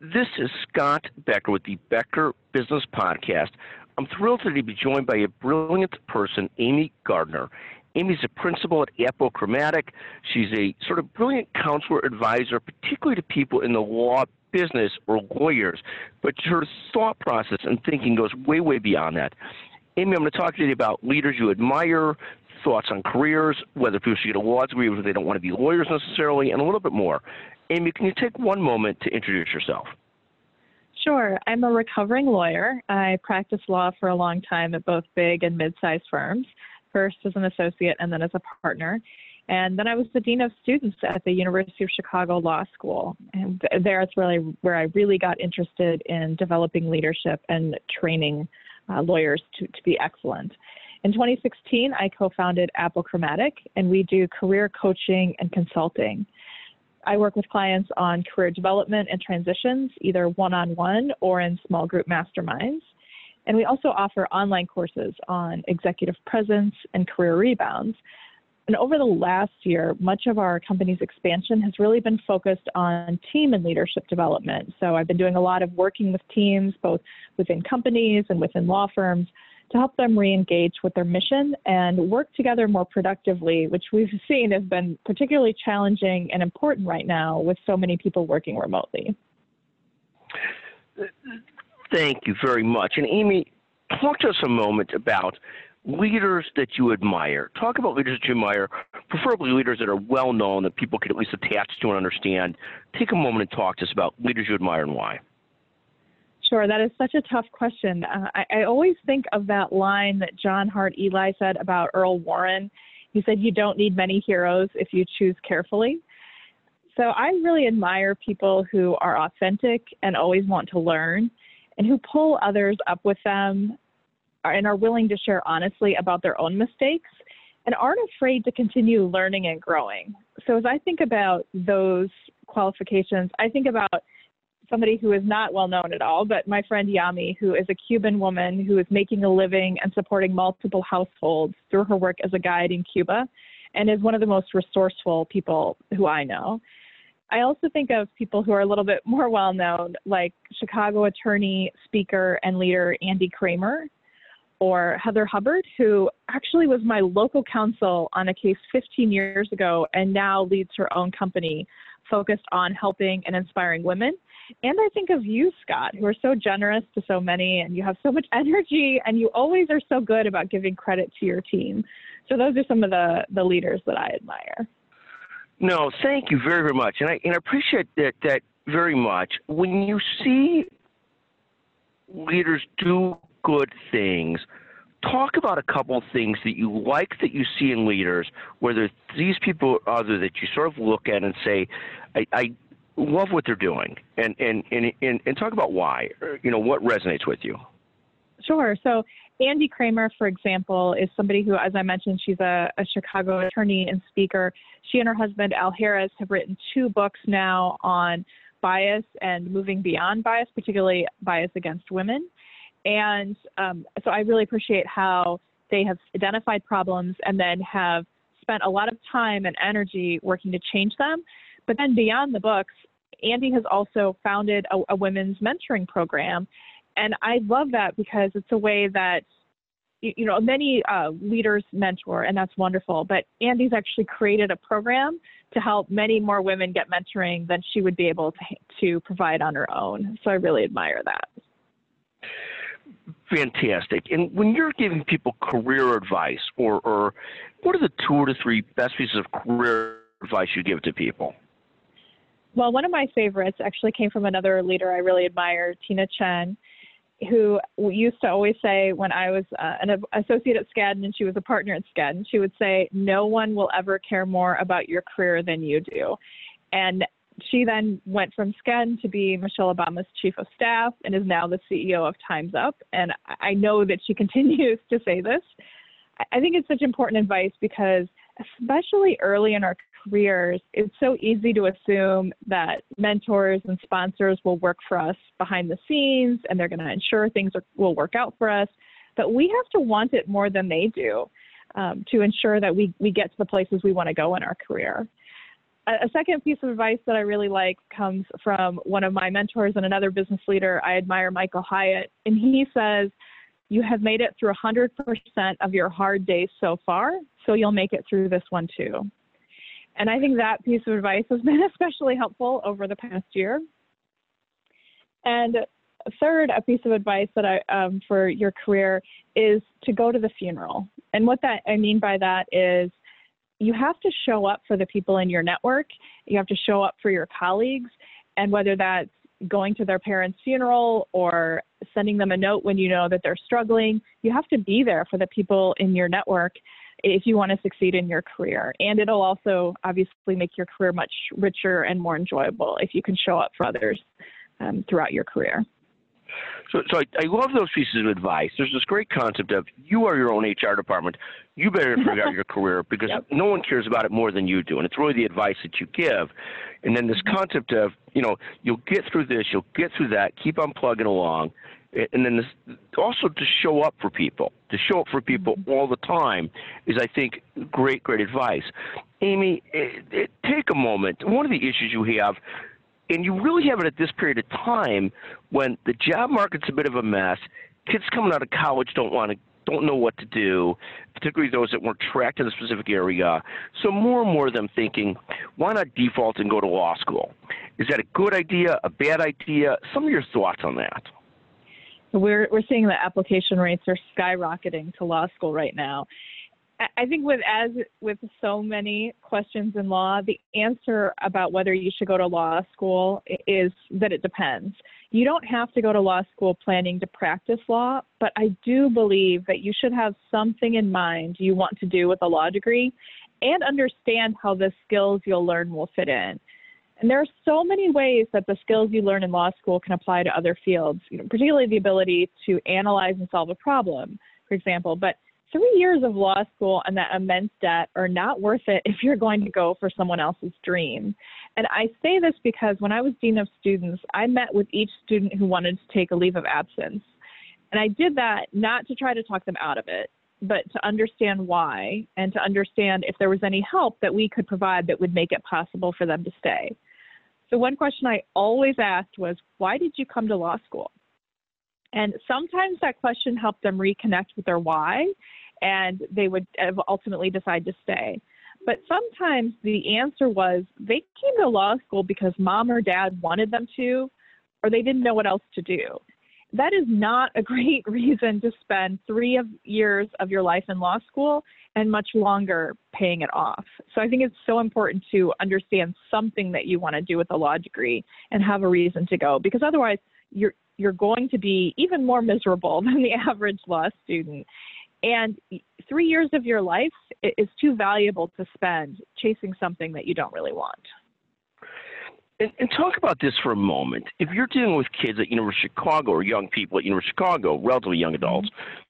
This is Scott Becker with the Becker Business Podcast. I'm thrilled today to be joined by a brilliant person, Amy Gardner. Amy's a principal at Apochromatic. She's a sort of brilliant counselor advisor, particularly to people in the law business or lawyers. But her thought process and thinking goes way, way beyond that. Amy, I'm going to talk to you about leaders you admire, thoughts on careers, whether people should get a law degree, whether they don't want to be lawyers necessarily, and a little bit more. Amy, can you take one moment to introduce yourself? Sure. I'm a recovering lawyer. I practiced law for a long time at both big and mid-sized firms, first as an associate and then as a partner. And then I was the dean of students at the University of Chicago Law School. And there it's really where I really got interested in developing leadership and training lawyers to be excellent. In 2016, I co-founded Apochromatic, and we do career coaching and consulting. I work with clients on career development and transitions, either one-on-one or in small group masterminds. And we also offer online courses on executive presence and career rebounds. And over the last year, much of our company's expansion has really been focused on team and leadership development. So I've been doing a lot of working with teams, both within companies and within law firms, to help them re-engage with their mission and work together more productively, which we've seen has been particularly challenging and important right now with so many people working remotely. Thank you very much. And Amy, talk to us a moment about leaders that you admire. Talk about leaders that you admire, preferably leaders that are well-known, that people can at least attach to and understand. Take a moment and talk to us about leaders you admire and why. Sure, that is such a tough question. I always think of that line that John Hart Ely said about Earl Warren. He said, "You don't need many heroes if you choose carefully." So I really admire people who are authentic and always want to learn, and who pull others up with them and are willing to share honestly about their own mistakes and aren't afraid to continue learning and growing. So as I think about those qualifications, I think about somebody who is not well known at all, but my friend Yami, who is a Cuban woman who is making a living and supporting multiple households through her work as a guide in Cuba, and is one of the most resourceful people who I know. I also think of people who are a little bit more well known, like Chicago attorney, speaker, and leader Andy Kramer, or Heather Hubbard, who actually was my local counsel on a case 15 years ago and now leads her own company focused on helping and inspiring women. And I think of you, Scott, who are so generous to so many, and you have so much energy, and you always are so good about giving credit to your team. So those are some of the leaders that I admire. No, thank you very, very much. And I appreciate that very much. When you see leaders do good things, talk about a couple of things that you like that you see in leaders, whether these people or other that you sort of look at and say, I love what they're doing, and talk about why, what resonates with you. Sure. So Andy Kramer, for example, is somebody who, as I mentioned, she's a Chicago attorney and speaker. She and her husband, Al Harris, have written 2 books now on bias and moving beyond bias, particularly bias against women. And so I really appreciate how they have identified problems and then have spent a lot of time and energy working to change them. But then beyond the books, Andy has also founded a women's mentoring program. And I love that because it's a way that, many leaders mentor, and that's wonderful. But Andy's actually created a program to help many more women get mentoring than she would be able to provide on her own. So I really admire that. Fantastic. And when you're giving people career advice, or what are the 2 or 3 best pieces of career advice you give to people? Well, one of my favorites actually came from another leader I really admire, Tina Chen, who used to always say when I was an associate at Skadden and she was a partner at Skadden, she would say, "No one will ever care more about your career than you do." And she then went from Skadden to be Michelle Obama's chief of staff and is now the CEO of Time's Up. And I know that she continues to say this. I think it's such important advice because especially early in our careers, it's so easy to assume that mentors and sponsors will work for us behind the scenes and they're going to ensure things will work out for us. But we have to want it more than they do to ensure that we get to the places we want to go in our career. A second piece of advice that I really like comes from one of my mentors and another business leader. I admire Michael Hyatt, and he says, you have made it through 100% of your hard days so far, so you'll make it through this one too. And I think that piece of advice has been especially helpful over the past year. And third, a piece of advice that for your career is to go to the funeral. And what that I mean by that is you have to show up for the people in your network. You have to show up for your colleagues. And whether that's going to their parents' funeral or sending them a note when you know that they're struggling, you have to be there for the people in your network if you want to succeed in your career. And it'll also obviously make your career much richer and more enjoyable if you can show up for others throughout your career. So I love those pieces of advice. There's this great concept of you are your own HR department. You better figure out your career because no one cares about it more than you do. And it's really the advice that you give. And then this concept of, you'll get through this, you'll get through that, keep on plugging along. And then this, also to show up for people. To show up for people all the time is, I think, great advice. Amy, take a moment. One of the issues you have, and you really have it at this period of time when the job market's a bit of a mess, kids coming out of college don't know what to do, particularly those that weren't tracked in a specific area. So more and more of them thinking, why not default and go to law school? Is that a good idea, a bad idea? Some of your thoughts on that. We're seeing the application rates are skyrocketing to law school right now. I think with so many questions in law, the answer about whether you should go to law school is that it depends. You don't have to go to law school planning to practice law, but I do believe that you should have something in mind you want to do with a law degree and understand how the skills you'll learn will fit in. And there are so many ways that the skills you learn in law school can apply to other fields, particularly the ability to analyze and solve a problem, for example. But 3 years of law school and that immense debt are not worth it if you're going to go for someone else's dream. And I say this because when I was dean of students, I met with each student who wanted to take a leave of absence. And I did that not to try to talk them out of it, but to understand why and to understand if there was any help that we could provide that would make it possible for them to stay. So one question I always asked was, why did you come to law school? And sometimes that question helped them reconnect with their why, and they would ultimately decide to stay. But sometimes the answer was they came to law school because mom or dad wanted them to, or they didn't know what else to do. That is not a great reason to spend 3 years of your life in law school and much longer paying it off. So I think it's so important to understand something that you want to do with a law degree and have a reason to go, because otherwise you're going to be even more miserable than the average law student. And 3 years of your life is too valuable to spend chasing something that you don't really want. And talk about this for a moment. If you're dealing with kids at University of Chicago or young people at University of Chicago, relatively young adults,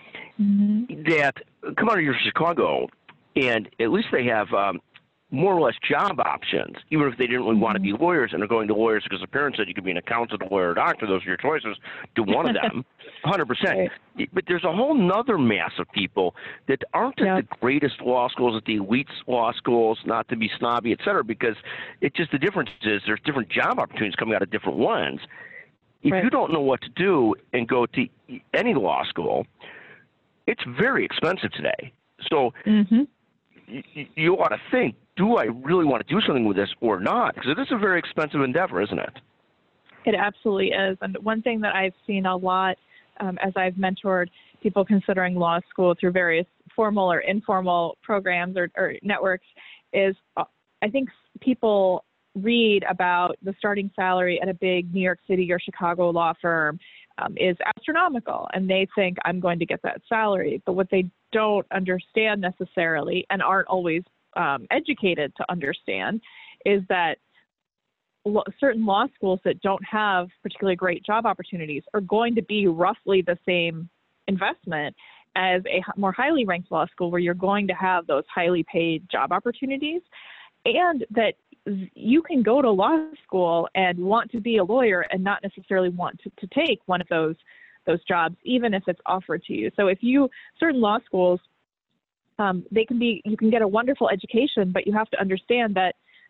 that come out of University of Chicago and at least they have more or less job options, even if they didn't really want to be lawyers and are going to lawyers because their parents said you could be an accountant, a lawyer, a doctor, those are your choices, do one of them, 100%. Right. But there's a whole nother mass of people that aren't at the greatest law schools, at the elite law schools, not to be snobby, et cetera, because it's just the difference is there's different job opportunities coming out of different ones. If you don't know what to do and go to any law school, it's very expensive today. So you ought to think, do I really want to do something with this or not? Because it is a very expensive endeavor, isn't it? It absolutely is. And one thing that I've seen a lot as I've mentored people considering law school through various formal or informal programs or networks is I think people read about the starting salary at a big New York City or Chicago law firm is astronomical, and they think I'm going to get that salary. But what they don't understand necessarily and aren't always educated to understand is that certain law schools that don't have particularly great job opportunities are going to be roughly the same investment as a more highly ranked law school where you're going to have those highly paid job opportunities, and that you can go to law school and want to be a lawyer and not necessarily want to take one of those jobs, even if it's offered to you. So certain law schools, you can get a wonderful education, but you have to understand that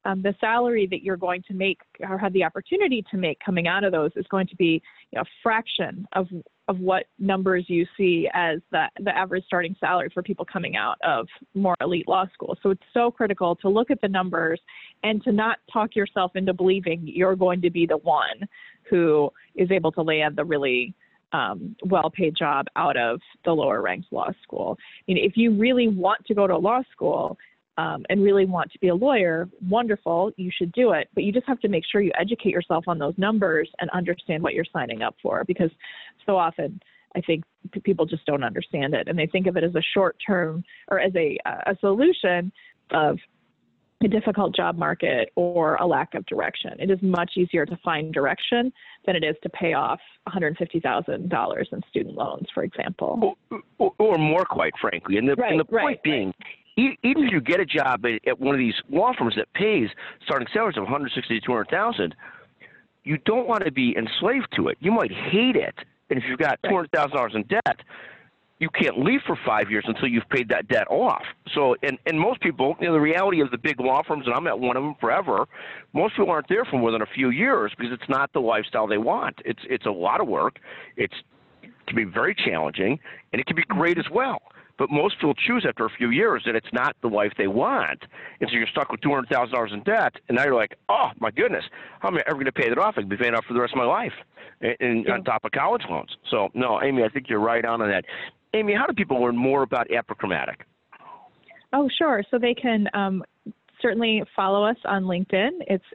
the salary that you're going to make or have the opportunity to make coming out of those is going to be a fraction of what numbers you see as the average starting salary for people coming out of more elite law school. So it's so critical to look at the numbers and to not talk yourself into believing you're going to be the one who is able to land the really well-paid job out of the lower-ranked law school. If you really want to go to law school and really want to be a lawyer, wonderful, you should do it. But you just have to make sure you educate yourself on those numbers and understand what you're signing up for, because so often I think people just don't understand it, and they think of it as a short-term or as a solution of a difficult job market or a lack of direction. It is much easier to find direction than it is to pay off $150,000 in student loans, for example. Or more, quite frankly. And the point being, even if you get a job at one of these law firms that pays starting salaries of $160,000 to $200,000, you don't want to be enslaved to it. You might hate it. And if you've got $200,000 in debt, you can't leave for 5 years until you've paid that debt off. So, and most people, the reality of the big law firms, and I'm at one of them forever, most people aren't there for more than a few years because it's not the lifestyle they want. It's a lot of work. It can be very challenging, and it can be great as well. But most people choose after a few years that it's not the life they want. And so you're stuck with $200,000 in debt, and now you're like, oh, my goodness, how am I ever going to pay that off? I can be paying off for the rest of my life and on top of college loans. So, no, Amy, I think you're right on that. Amy, how do people learn more about Apochromatic? Oh, sure. So they can certainly follow us on LinkedIn. It's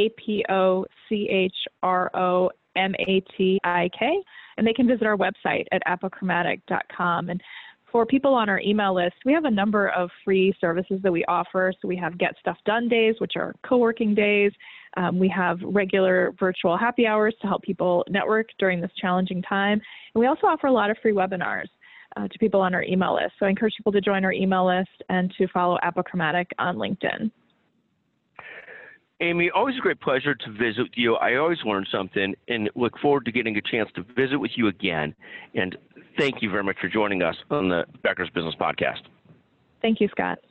APOCHROMATIK, and they can visit our website at apochromatic.com. And for people on our email list, we have a number of free services that we offer. So we have Get Stuff Done days, which are co-working days. We have regular virtual happy hours to help people network during this challenging time. And we also offer a lot of free webinars to people on our email list. So I encourage people to join our email list and to follow Apochromatic on LinkedIn. Amy, always a great pleasure to visit with you. I always learn something and look forward to getting a chance to visit with you again. And thank you very much for joining us on the Becker's Business Podcast. Thank you, Scott.